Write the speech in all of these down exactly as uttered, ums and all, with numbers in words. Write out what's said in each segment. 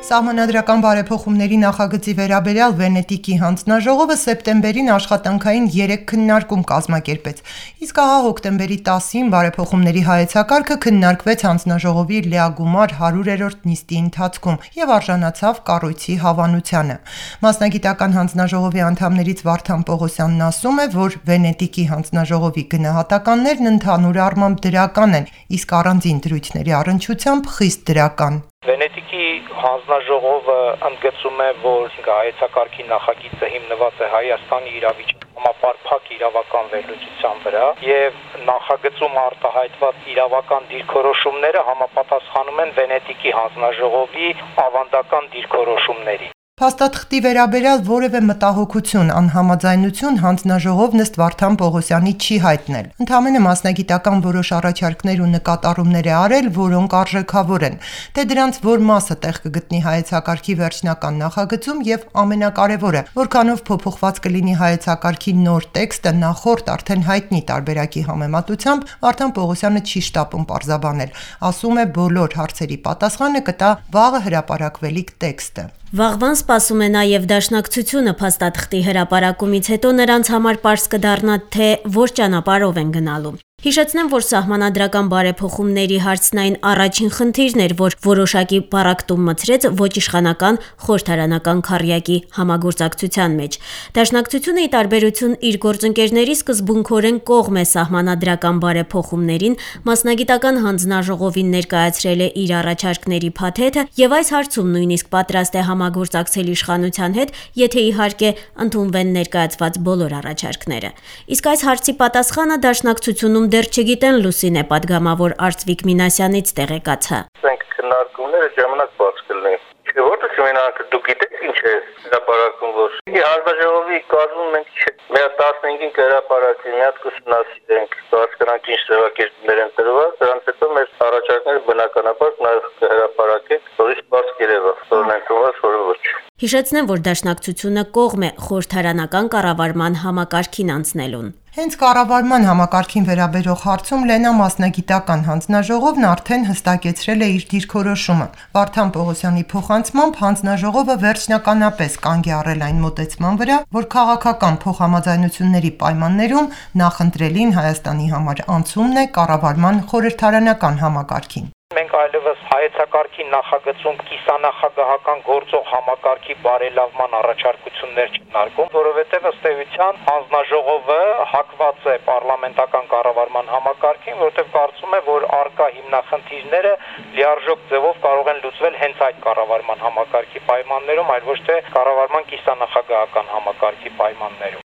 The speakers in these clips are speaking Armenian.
Սահմանադրական բարեփոխումների նախագծի վերաբերյալ Վենետիկի հանձնաժողովը սեպտեմբերին աշխատանքային երեք քննարկում կազմակերպեց, իսկ ահա հոկտեմբերի տասին բարեփոխումների հայեցակարգը քննարկվեց հանձնաժողովի լիագումար հարյուրերորդ նիստի ընթացքում եւ արժանացավ կառույցի հավանությանը։ Մասնագիտական հանձնաժողովի անդամներից Վարդան Պողոսյանն ասում է, որ Վենետիկի հանձնաժողովի գնահատականներն ընդհանուր առմամբ դրական են, իսկ առանձին դրույթների առնչությամբ խիստ դրական։ Վենետիկի հանձնաժողովը ընդգծում է, որ հայեցակարգի նախագիծը հիմնված է Հայաստանի իրավիճակի համապարփակ իրավական վերլուծության վրա եւ նախագծում արտահայտված իրավական դիրքորոշումները համապատասխանում են Վենետիկի հանձնաժողովի ավանդական դիրքորոշումներին։ Փաստաթղթի վերաբերյալ որևէ մտահոգություն, անհամաձայնություն հանձնաժողովն ըստ Վարդան Պողոսյանի չի հայտնել։ Ընդամենը մասնագիտական որոշ առաջարկներ ու նկատառումներ է արել, որոնք արժեքավոր են, թե դրանց որ մասը տեղ կգտնի հայեցակարգի վերջնական նախագծում եւ ամենակարևորը, որքանով փոփոխված կլինի հայեցակարգի նոր տեքստը նախորդ արդեն հայտնի տարբերակի համեմատությամբ, Վարդան Պողոսյանը չի շտապում պարզաբանել, ասում է բոլոր հարցերի պատասխանը կտա վաղը հրապարակվելիք տեքստը։ Վաղվան սպասում է նաև դաշնակցությունը փաստաթղթի հրապարակումից հետո նրանց համար պարզ կդառնա, թե որ ճանապարհով են գնալու։ Հիշեցնեմ, որ սահմանադրական բարեփոխումների հարցն այն առաջին խնդիրն էր, որ որոշակի պառակտում մցրեց ոչ իշխանական խորհրդարանական քառյակի համագործակցության մեջ։ Դաշնակցությունը ի տարբերություն իր գործընկերների սկզբունքորեն կողմ է սահմանադրական բարեփոխումներին, մասնագիտական հանձնաժողովին ներկայացրել է իր առաջարկների փաթեթը եւ այս հարցում նույնիսկ պատրաստ է համագործակցել իշխանության հետ, եթե իհարկե ընդունվեն ներկայացված բոլոր առաջարկները։ Իսկ այս հարցի պատասխանը դաշնակցությունում դեռ չգիտեն Լուսինե պատգամավոր Արծվիկ Մինասյանից տեղեկացա։ Մենք քննարկումները ժամանակ բաց կլինի։ Չէ՞ որտեղ մենակ դուք գիտեք ինչ է հրապարակում, որ հանձնաժողովի կազմում մենք մեր տասնհինգին կհրապարակվի, մի հատ կուսումնասիրենք, հասկանանք ինչ ձևակերպումներ են տրված, դրանից հետո մեր առաջարկները բնականաբար նաև կհրապարակենք, որից բաց կերևա, որն ընդունված, որը ոչ։ Հիշեցնեմ, որ դաշնակցությունը կողմ է խորհրդարանական կառավարման համակարգին անցնելուն։ Հենց կառավարման համակարգին վերաբերող հարցում Լենա մասնագիտական հանձնաժողովն արդեն հստակեցրել է իր դիրքորոշումը։ Վարդան Պողոսյանի փոխանցմամբ հանձնաժողովը վերջնականապես կանգ է առել այն մոտեցման վրա, որ քաղաքական փոխհամաձայնությունների պայմաններում նախընտրելին Հայաստանի համար անցումն է կառավարման խորհրդարանական համակարգին։ Մենք այլևս հայեցակարգի նախագծում կիսանախագահական գործող համակարգի բարելավման առաջարկություններ չնարկում, որովհետև ըստ էության հանձնաժողովը հակված է պարլամենտական կառավարման համակարգին, որովհետև կարծում է, որ առկա հիմնախնդիրները լիարժեք ձևով կարող են լուծվել հենց այդ կառավարման համակարգի պայմաններում, այլ ոչ թե կառավարման կիսանախագահական համակարգի պայմաններում։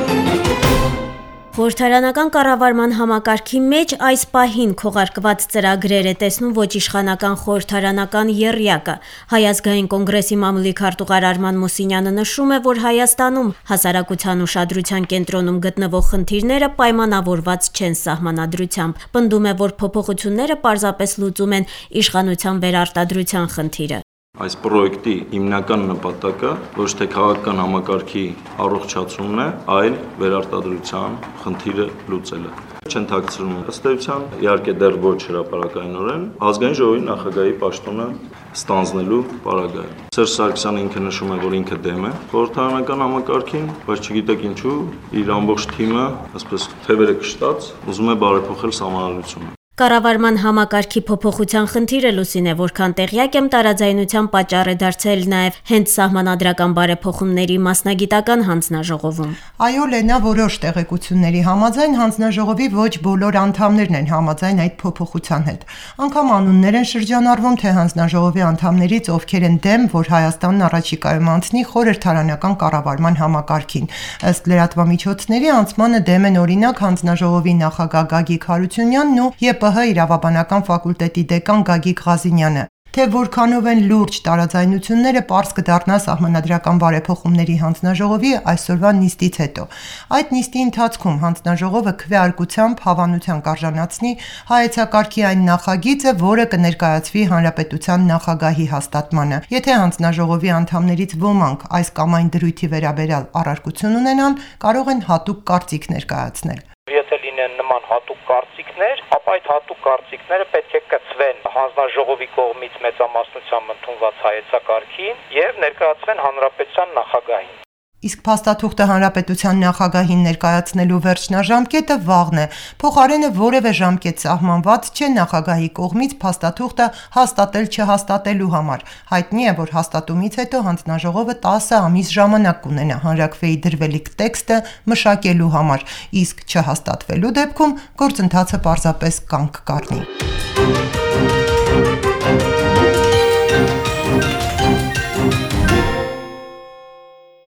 Խորհրդարանական կառավարման համակարգի մեջ այս պահին քողարկված ծրագրեր է տեսնում ոչ իշխանական խորհրդարանական եռյակը։ Հայ ազգային կոնգրեսի մամուլի քարտուղար Արման Մուսինյանը նշում է, որ Հայաստանում հասարակության ուշադրության կենտրոնում գտնվող խնդիրները պայմանավորված չեն սահմանադրությամբ։ Պնդում է, որ փոփոխությունները պարզապես լուծում են իշխանության վերարտադրության խնդիրը։ Այս պրոյեկտի հիմնական նպատակը ոչ թե քաղաքական համակարգի առողջացումն է, այլ վերարտադրության խնդիրը լուծելը։ Չընթացնում ըստ էության, իհարկե դեռ ոչ հրապարակայնորեն, ազգային ժողովի նախագահի պաշտոնը ստանձնելու պարագայում։ Սերժ Սարգսյանը ինքը նշում է, որ ինքը դեմ է խորհրդարանական համակարգին, բայց չգիտեք ինչու, իր ամբողջ թիմը, ասես թևերը կշտած, ուզում է բարեփոխել սահմանադրությունը։ Կառավարման համակարգի փոփոխության խնդիրը Լուսին է, որքան տեղյակ եմ, տարաձայնության պատճառ է դարձել նաև հենց սահմանադրական բարեփոխումների մասնագիտական հանձնաժողովում։ Այո, Լենա, որոշ տեղեկությունների համաձայն հանձնաժողովի ոչ բոլոր անդամներն են համաձայն այդ փոփոխության հետ։ Անգամ անուններ են շրջանառվում, թե հանձնաժողովի անդամներից ովքեր են դեմ, որ Հայաստանն առաջիկայում անցնի խորհրդարանական կառավարման համակարգին։ Ըստ լրատվամիջոցների անցմանը դեմ են օրինակ հանձնաժողովի նախագահ Գագիկ Հարությունյանն ու ԵՊՀ իրավաբանական ֆակուլտետի դեկան Գագիկ Ղազինյանը։ Թե որքանով են լուրջ տարաձայնությունները պարզ կդառնա սահմանադրական բարեփոխումների հանձնաժողովի այսօրվա նիստից հետո։ Այդ նիստի ընթացքում հանձնաժողովը քվեարկությամբ հավանության կարժանացնի հայեցակարգի այն նախագիծը, որը կներկայացվի հանրապետության նախագահի հաստատմանը։ Եթե հանձնաժողովի անդամներից ոմանք այս կամ այն դրույթի վերաբերյալ առարկություն ունենան, կարող են հատուկ կարծիք ներկայացնել։ Եթե լինեն նման հատուկ կարծիքներ, ապա այդ հատուկ կարծիքները պետք է կցվեն հանձնաժողովի կողմից մեծամասնությամբ ընդունված հայեցակարգին եւ ներկայացվեն հանրապետության նախագահին։ Իսկ փաստաթուղթը հանրապետության նախագահին ներկայացնելու վերջնաժամկետը վաղն է։ Փոխարենը որևէ ժամկետ սահմանված չէ նախագահի կողմից փաստաթուղթը հաստատել չհաստատելու համար։ Հայտնի է, որ հաստատումից հետո հանձնաժողովը տասը ամիս ժամանակ կունենա հանրաքվեի դրվելիք տեքստը մշակելու համար, իսկ չհաստատվելու դեպքում գործընթացը պարզապես կանգ կառնի։